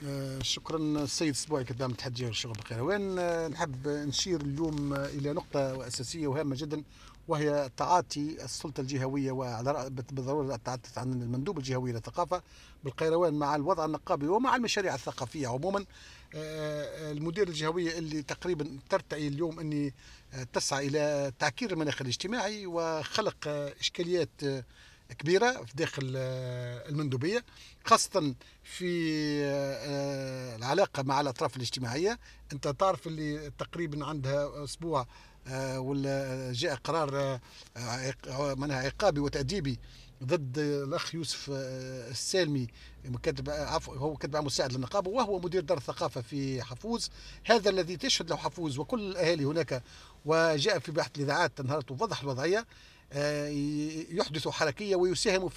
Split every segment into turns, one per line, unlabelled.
شكرا السيد السبوعي كتاب الاتحادية للشغل بالقيروان. نحب نشير اليوم إلى نقطة أساسية وهامة جدا، وهي تعاطي السلطة الجهوية وعلى بالضرورة التحدث عن المندوب الجهوي للثقافة بالقيروان مع الوضع النقابي ومع المشاريع الثقافية عموما. المدير الجهوية اللي تقريبا ترتعي اليوم أني تسعى إلى تعكير المناخ الاجتماعي وخلق إشكاليات كبيرة في داخل المندوبية، خاصة في العلاقة مع الأطراف الاجتماعية. أنت تعرف اللي تقريبا عندها أسبوع ولا جاء قرار منها عقابي وتأديبي ضد الأخ يوسف السالمي، هو كاتب عام مساعد للنقابة وهو مدير دار الثقافة في حفوز، هذا الذي تشهد له حفوز وكل الأهالي هناك. وجاء في بحث الإذاعات نهارت ووضح الوضعية، يحدث حركية ويساهم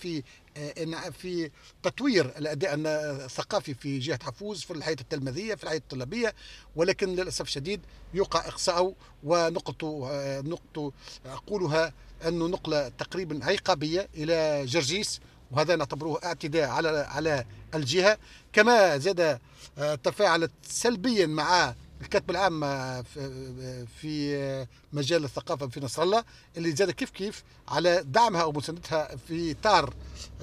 في تطوير الأداء الثقافي في جهة حفوز، في الحياة التلميذية، في الحياة الطلابية، ولكن للأسف الشديد يوقع إقصاءه. ونقطة أقولها أنه نقلة تقريبا عقابية إلى جرجيس، وهذا نعتبره اعتداء على الجهة. كما زاد تفاعلت سلبيا مع الكاتب العام في مجال الثقافة في نصر الله، اللي زاد كيف على دعمها أو مساندتها في إطار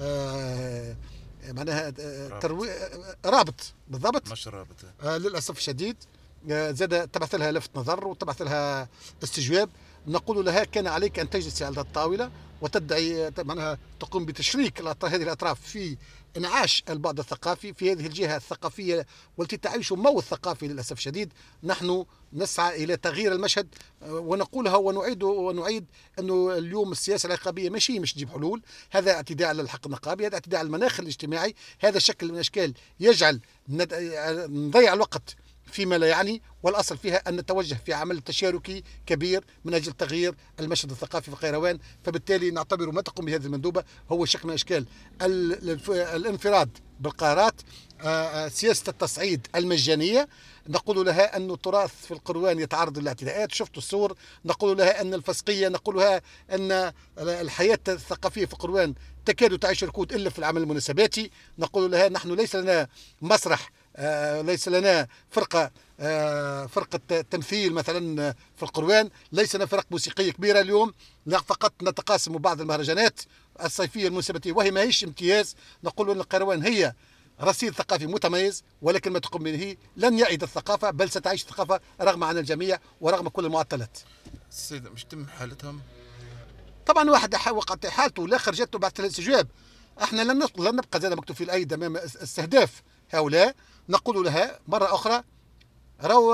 معناها رابط بالضبط،
مش رابط.
للأسف الشديد زاد تبعث لها لفت نظر وتبعث لها استجواب. نقول لها كان عليك أن تجلسي على الطاولة وتدعي معناها تقوم بتشريك هذه الأطراف في انعاش البعد الثقافي في هذه الجهة الثقافية والتي تعيش موت ثقافي للأسف الشديد. نحن نسعى إلى تغيير المشهد ونقولها ونعيد أنه اليوم السياسة العقابية مش تجيب حلول. هذا اعتداء على الحق النقابي، هذا اعتداء على المناخ الاجتماعي، هذا شكل من أشكال يجعل نضيع الوقت فيما لا يعني، والأصل فيها أن نتوجه في عمل تشاركي كبير من أجل تغيير المشهد الثقافي في القيروان. فبالتالي نعتبر ما تقوم بهذه المندوبة هو شكل من أشكال الانفراد بالقرارات، سياسة التصعيد المجانية. نقول لها أن التراث في القروان يتعرض للاعتداءات، شفتوا الصور. نقول لها أن الفسقية، نقول لها أن الحياة الثقافية في القروان تكاد تعيش ركود إلا في العمل المناسباتي. نقول لها نحن ليس لنا مسرح، ليس لنا فرقة تمثيل مثلا في القروان، ليس لنا فرق موسيقية كبيرة اليوم، فقط نتقاسم بعض المهرجانات الصيفية المناسبة وهي ما هيش امتياز. نقول أن القيروان هي رصيد ثقافي متميز، ولكن ما تقوم به لن يعيد الثقافة، بل ستعيش الثقافة رغم عن الجميع ورغم كل المعطلات.
السيد مش تم حالتهم؟
طبعا واحد وقعت حالته والاخر جاته بعد الاستجواب. احنا لن نبقى زي مكتوب في الايد امام استهداف هؤلاء. نقول لها مرة اخرى